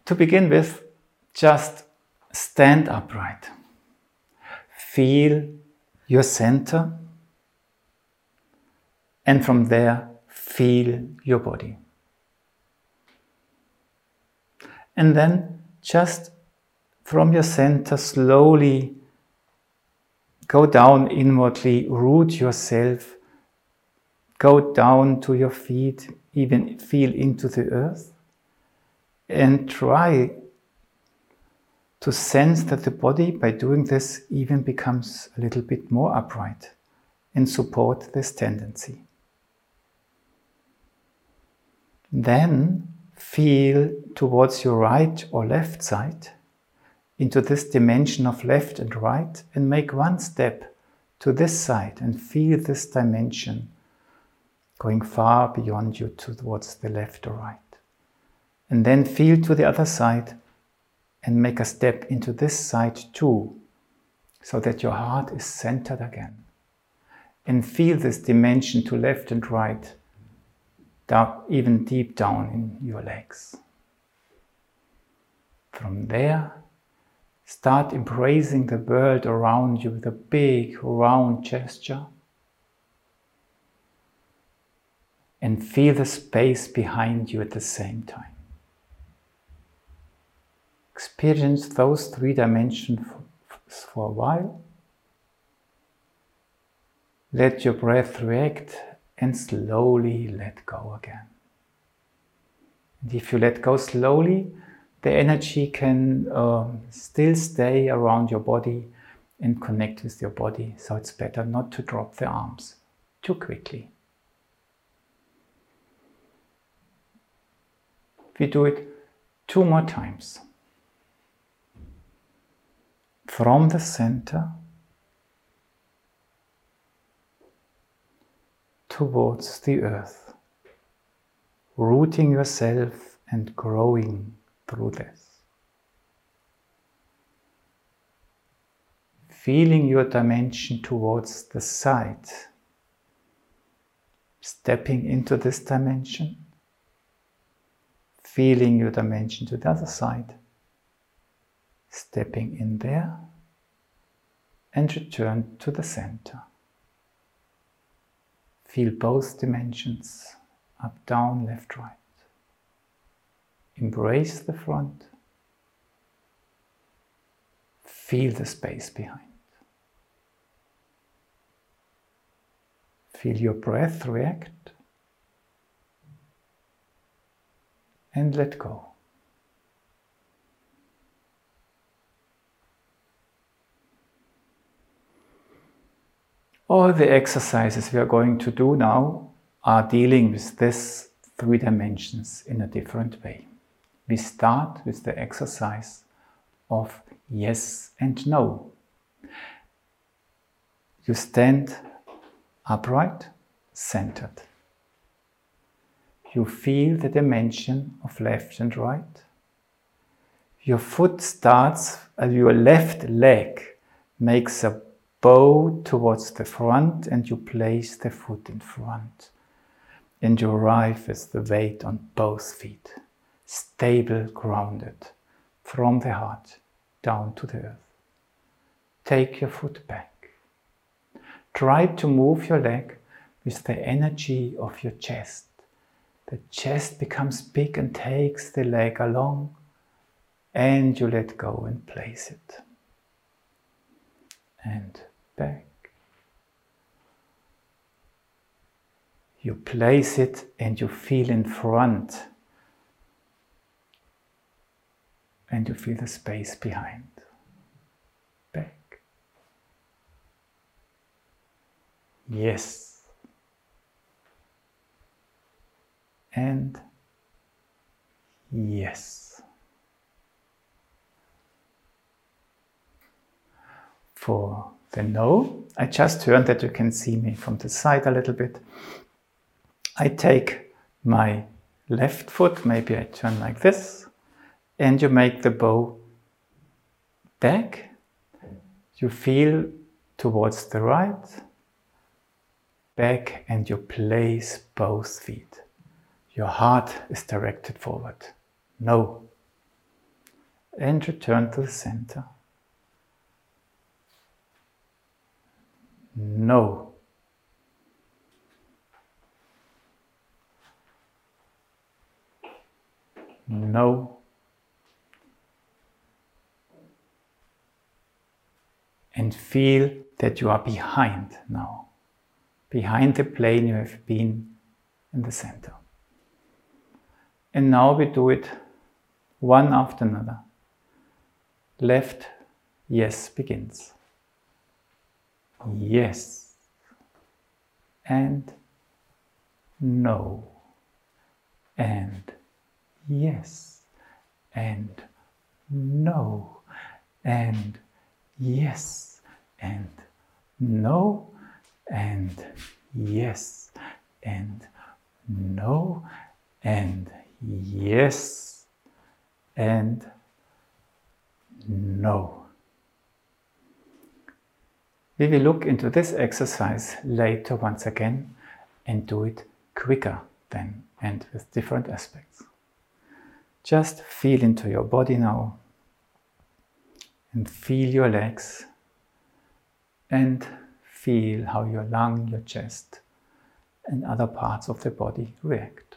To begin with, just stand upright. Feel your center, and from there, feel your body. And then just from your center, slowly go down inwardly, root yourself, go down to your feet, even feel into the earth, and try to sense that the body, by doing this, even becomes a little bit more upright and support this tendency. Then feel towards your right or left side, into this dimension of left and right, and make one step to this side and feel this dimension going far beyond you towards the left or right. And then feel to the other side and make a step into this side too, so that your heart is centered again. And feel this dimension to left and right, down, even deep down in your legs. From there, start embracing the world around you with a big round gesture. And feel the space behind you at the same time. Experience those three dimensions for a while. Let your breath react and slowly let go again. And if you let go slowly, the energy can still stay around your body and connect with your body. So it's better not to drop the arms too quickly. We do it 2 more times. From the center towards the earth, rooting yourself and growing through this. Feeling your dimension towards the side, stepping into this dimension, feeling your dimension to the other side, stepping in there, and return to the center. Feel both dimensions, up, down, left, right. Embrace the front. Feel the space behind. Feel your breath react. And let go. All the exercises we are going to do now are dealing with these 3 dimensions in a different way. We start with the exercise of yes and no. You stand upright, centered. You feel the dimension of left and right. Your foot starts, your left leg makes a bow towards the front, and you place the foot in front. And you arrive with the weight on both feet, stable, grounded, from the heart down to the earth. Take your foot back. Try to move your leg with the energy of your chest. The chest becomes big and takes the leg along, and you let go and place it. And back. You place it and you feel in front. And you feel the space behind. Back. Yes. And yes. For the no, I just turned that you can see me from the side a little bit. I take my left foot, maybe I turn like this, and you make the bow back. You feel towards the right, back, and you place both feet. Your heart is directed forward. No. and return to the center. No. No. And feel that you are behind now, behind the plane you have been in the center. And now we do it one after another. Left yes begins. Yes and no and yes and no and yes and no and yes and no and yes and no. We will look into this exercise later once again and do it quicker then and with different aspects. Just feel into your body now and feel your legs and feel how your lung, your chest and other parts of the body react.